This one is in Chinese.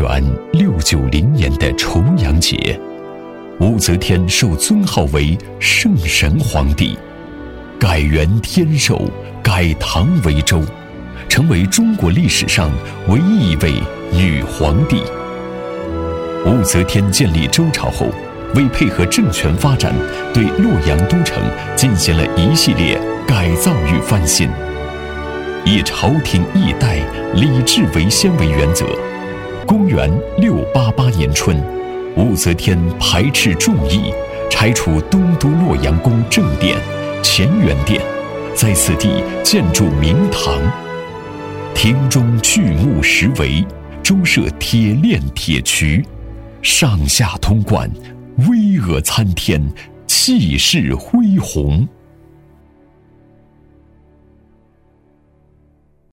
元690年的重阳节，武则天受尊号为圣神皇帝，改元天授，改唐为周，成为中国历史上唯一一位女皇帝。武则天建立周朝后，为配合政权发展，对洛阳都城进行了一系列改造与翻新，以朝廷易代、礼制为先为原则。公元688年春，武则天排斥众议，拆除东都洛阳宫正殿、乾元殿，在此地建筑明堂，庭中巨木石围，周设铁链铁渠，上下通贯，巍峨参天，气势恢宏。